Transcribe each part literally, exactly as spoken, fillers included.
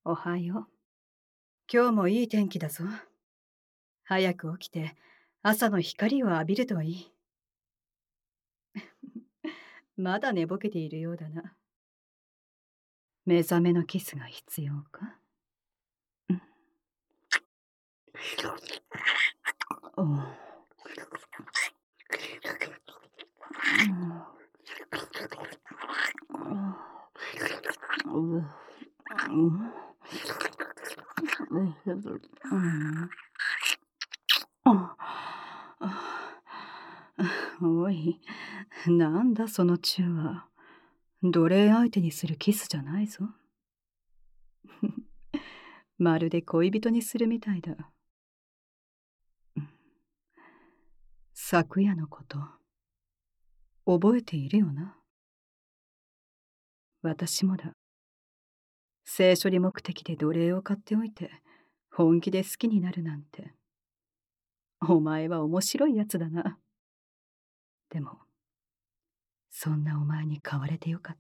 おはよう。今日もいい天気だぞ。早く起きて朝の光を浴びるといい。まだ寝ぼけているようだな。目覚めのキスが必要か？うん。おう。うん。おい、なんだそのチューは。奴隷相手にするキスじゃないぞ。まるで恋人にするみたいだ。昨夜のこと、覚えているよな。私もだ。性処理目的で奴隷を買っておいて、本気で好きになるなんて。お前は面白いやつだな。でも、そんなお前に買われてよかった。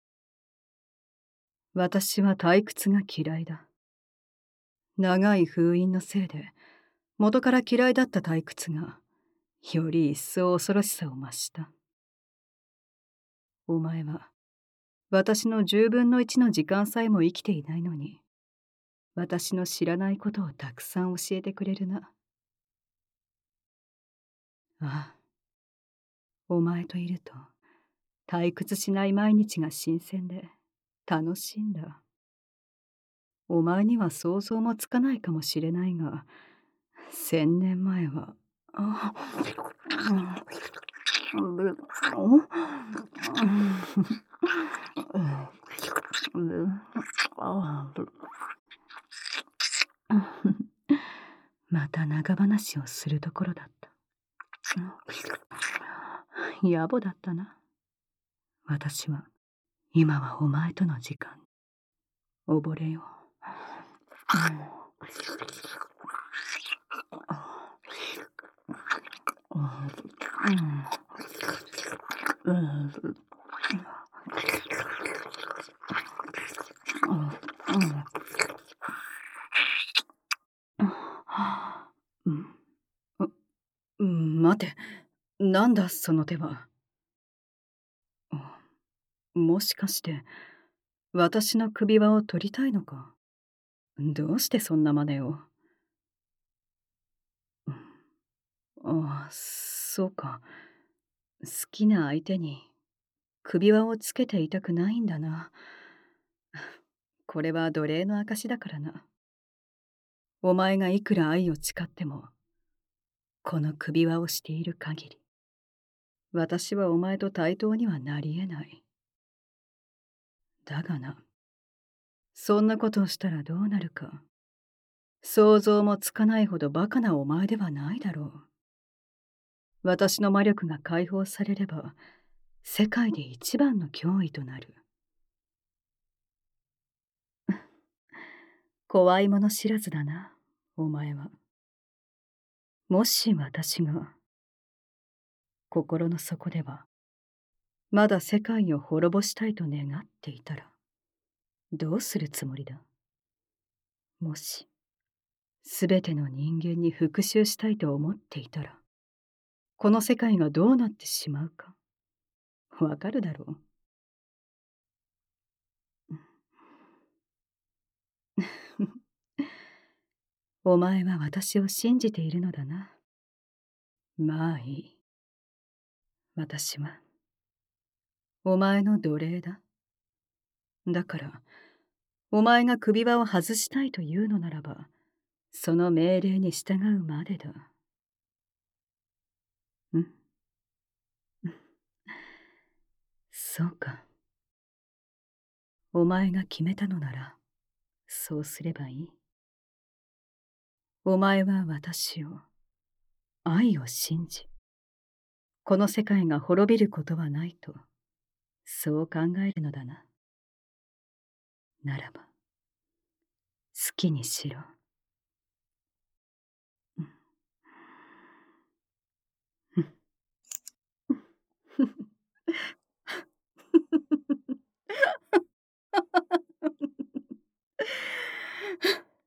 私は退屈が嫌いだ。長い封印のせいで、元から嫌いだった退屈が、より一層恐ろしさを増した。お前は、私の十分の一の時間さえも生きていないのに、私の知らないことをたくさん教えてくれるな。ああ、お前といると、退屈しない毎日が新鮮で、楽しいんだ。お前には想像もつかないかもしれないが、千年前は、あ、また長話をするところだった。野暮だったな。私は、今はお前との時間、溺れよう。うん。うん、待て。なんだその手は。もしかして、私の首輪を取りたいのか？どうしてそんな真似を？ああ、そうか。好きな相手に首輪をつけていたくないんだな。これは奴隷の証だからな。お前がいくら愛を誓っても、この首輪をしている限り、私はお前と対等にはなり得ない。だがな、そんなことをしたらどうなるか、想像もつかないほどバカなお前ではないだろう。私の魔力が解放されれば、世界で一番の脅威となる。怖いもの知らずだな、お前は。もし私が、心の底では、まだ世界を滅ぼしたいと願っていたら、どうするつもりだ？もし、すべての人間に復讐したいと思っていたら、この世界がどうなってしまうか、わかるだろう。お前は私を信じているのだな。まあいい。私は、お前の奴隷だ。だから、お前が首輪を外したいというのならば、その命令に従うまでだ。ん？そうか。お前が決めたのなら、そうすればいい。お前は私を、愛を信じ、この世界が滅びることはないと、そう考えるのだな。ならば、好きにしろ。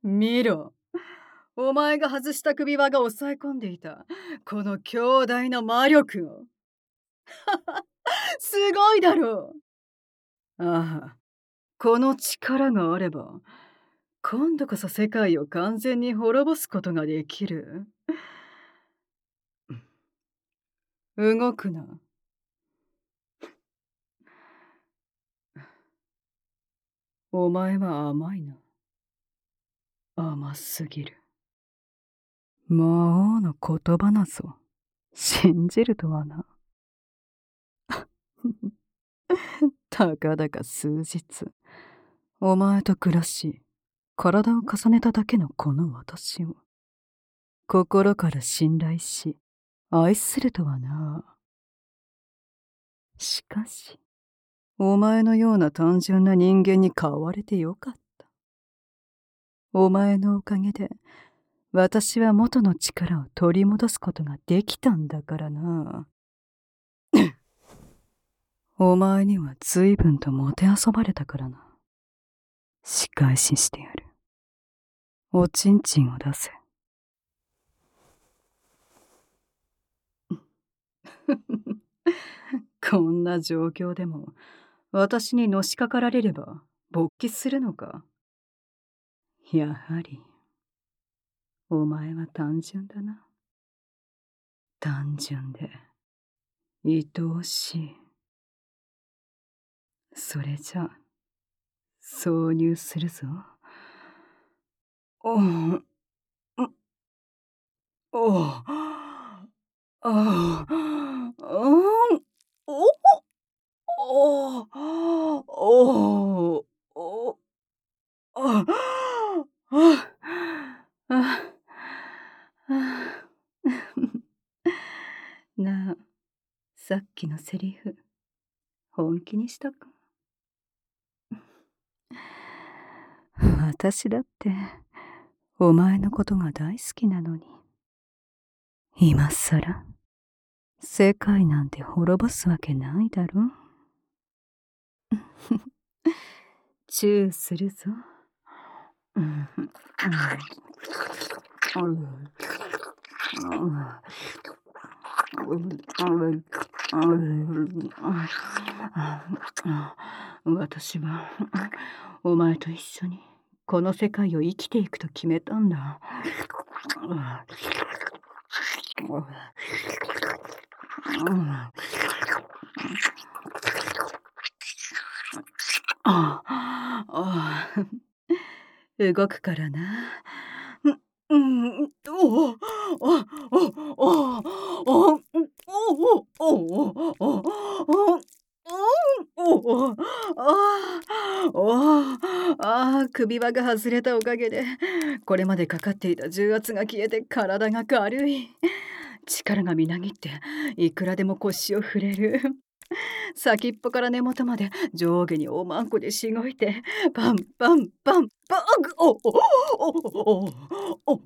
見ろ。お前が外した首輪が抑え込んでいたこの強大な魔力を。すごいだろう。ああ、この力があれば今度こそ世界を完全に滅ぼすことができる。動くな。お前は甘いな。甘すぎる。魔王の言葉なぞ信じるとはな。たかだか数日お前と暮らし体を重ねただけのこの私を心から信頼し愛するとはな。しかしお前のような単純な人間に変われてよかった。お前のおかげで私は元の力を取り戻すことができたんだからな。お前には随分ともてあそばれたからな。仕返ししてやる。おちんちんを出せ。こんな状況でも私にのしかかられれば勃起するのか。やはりお前は単純だな。単純で愛おしい。それじゃ挿入するぞ。おうおおああうんおおおおああああなあ、さっきのセリフ本気にしたか。私だってお前のことが大好きなのに、今さら世界なんて滅ぼすわけないだろ。チューするぞ。うん私はお前と一緒にこの世界を生きていくと決めたんだ。ああ、動くからな。うん、おお、おお、おお、おお、おお、おお、おお、ああ、おああ、首輪が外れたおかげで、これまでかかっていた重圧が消えて体が軽い。力がみなぎって、いくらでも腰を振れる。先っぽから根元まで上下におまんこでしごいて、パンパンパンパン、おおおおおお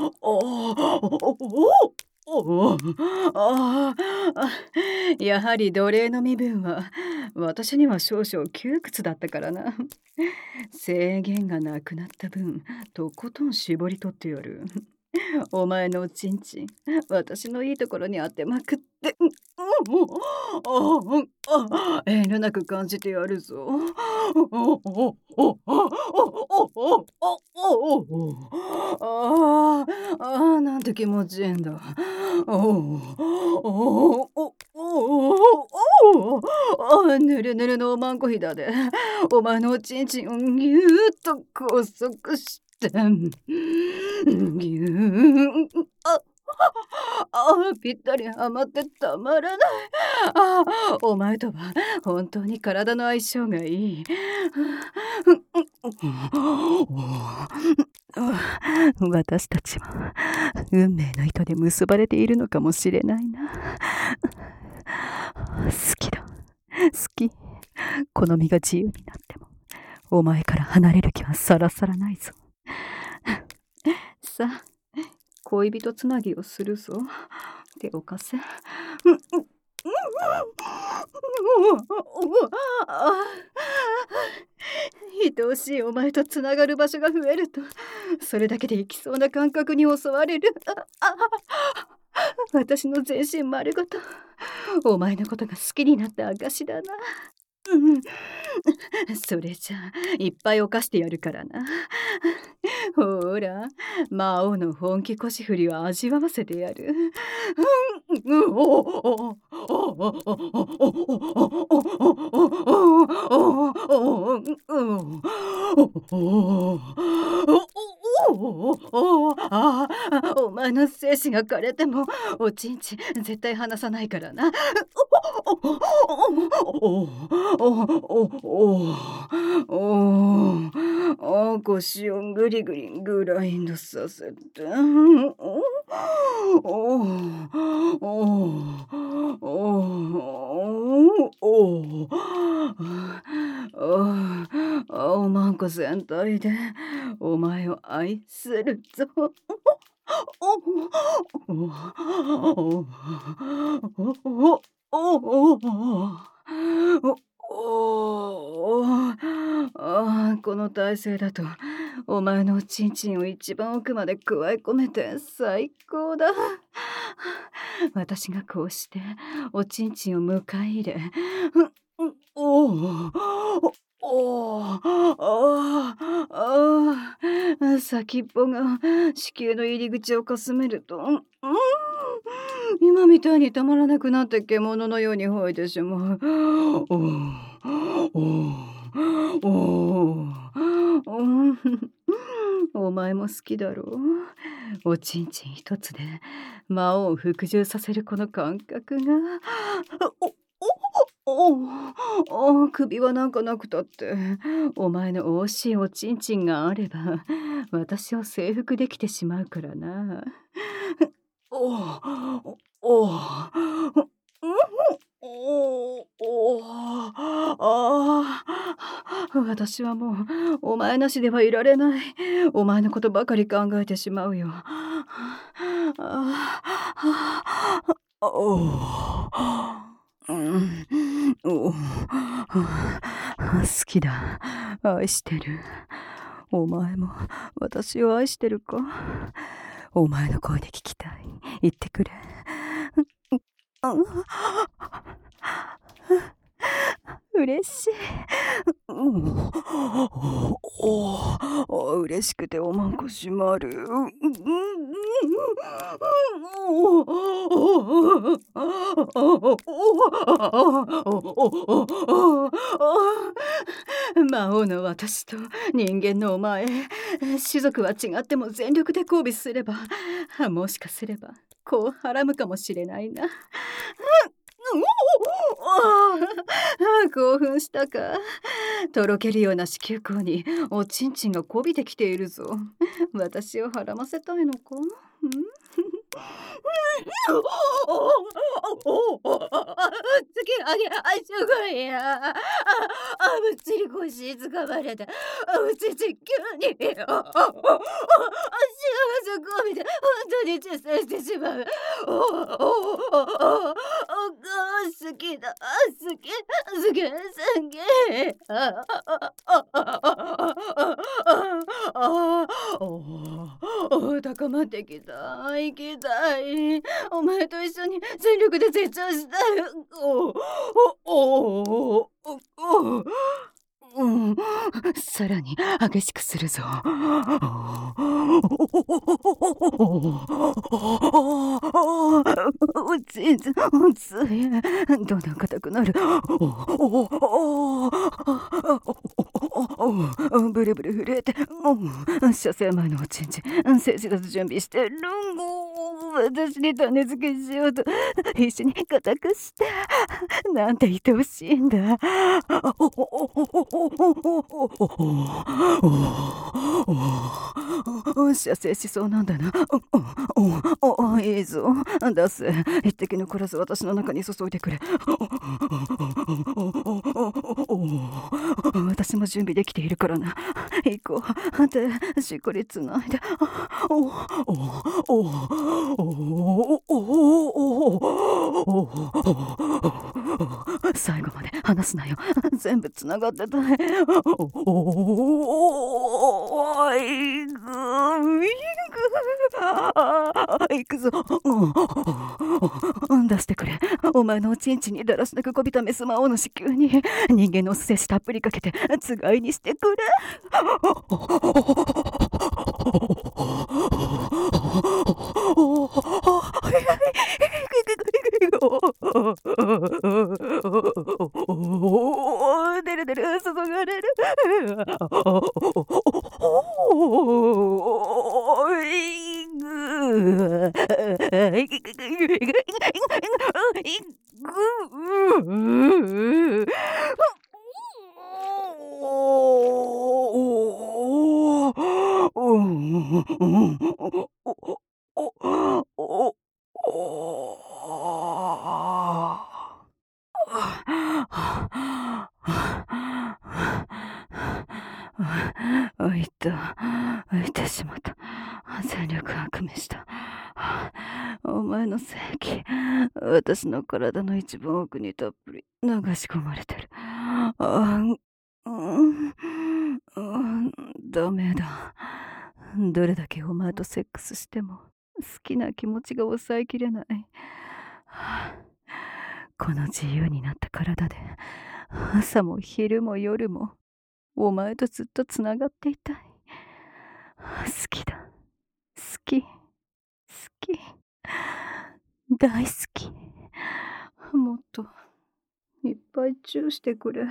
おおああ、やはり奴隷の身分は私には少々窮屈だったからな。制限がなくなった分、とことん絞り取ってやる。お前のおちんちん、私のいいところに当てまくって、うん、うん、ああ、あ、遠慮なく感じてやるぞ。おおおおおおおおああ、ああ、なんて気持ちいいんだ。おおおおおおおぬるぬるのおまんこひだで、お前のおちんちんをぎゅーっと拘束して、ぎゅーああ、ぴったりはまってたまらない。ああ、お前とは本当に体の相性がいい。私たちは運命の糸で結ばれているのかもしれないな。好きだ、好き。この身が自由になってもお前から離れる気はさらさらないぞ。さあ、恋人つなぎをするぞ。手を貸せ。 愛おしいお前とつながる場所が増えると、それだけで生きそうな感覚に襲われる。ああ私の全身丸ごとお前のことが好きになった証だな。うん、それじゃあいっぱい犯してやるからな。ほら、魔王の本気腰振りを味わわせてやる。お前の精子が枯れてもおちんちん絶対離さないからな。あ、腰をぐりぐりグラインドさせて。おまんこ全体でお前を愛するぞ。ああ、この体勢だとお前のおちんちんを一番奥までくわえ込めて最高だ。私がこうしておちんちんを迎え入れ、おおおああ先っぽが子宮の入り口をかすめると、うん、今みたいにたまらなくなって獣のように吠えてしまう。おおおお前も好きだろう。おちんちん一つで魔王を服従させるこの感覚が。おおお首はなんかなくたって、お前の惜しいおちんちんがあれば私を征服できてしまうからな。おおおおおあ私はもうお前なしではいられない。お前のことばかり考えてしまうよ。おうん、お好きだ。愛してる。お前も私を愛してるか？お前の声で聞きたい。言ってくれ。嬉しい。おお嬉しくておまんこ閉まる。魔王の私と人間のお前、種族は違っても全力で交尾すれば、もしかすればこうはらむかもしれないな。興奮したか？とろけるような子宮口におちんちんがこびてきているぞ。私をはらませたいのか？つけあげあすごいや。ああぶっちり腰つかまれた。うちち急にあああ幸せこびて本当に出産してしまう。おおおおお好きだ好き好き好き。ああああああ高まってきた。行きたい。お前と一緒に全力で成長したい。おおおおうん、さらに激しくするぞ。おちんちんついどんどん硬くなる。ブルブル震えて、射精前のおちんちん精子だと準備してる。私に種付けしようと必死に固くして、なんて愛おしいんだ。 射精しそうなんだな。おおおいいぞ。出せ。一滴残らず私の中に注いでくれ。私も準備できているからな。行こう。で、しっかりつないで。おおおおお最後まで離すなよ。全部つながってたい。おいぐ行くぞ。出してくれ。お前のおちんちんにだらしなくこびたメス魔王の子宮に人間の精子たっぷりかけてつがいにしてくれ。出る出る注がれる。いぐあいた、浮いてしまった。全力悪夢した。お前の精液、私の体の一番奥にたっぷり流し込まれてる。あうん、うん、ダメだ。どれだけお前とセックスしても好きな気持ちが抑えきれない。この自由になった体で朝も昼も夜もお前とずっとつながっていたい。好きだ。好き。好き。大好き。もっといっぱいチューしてくれ。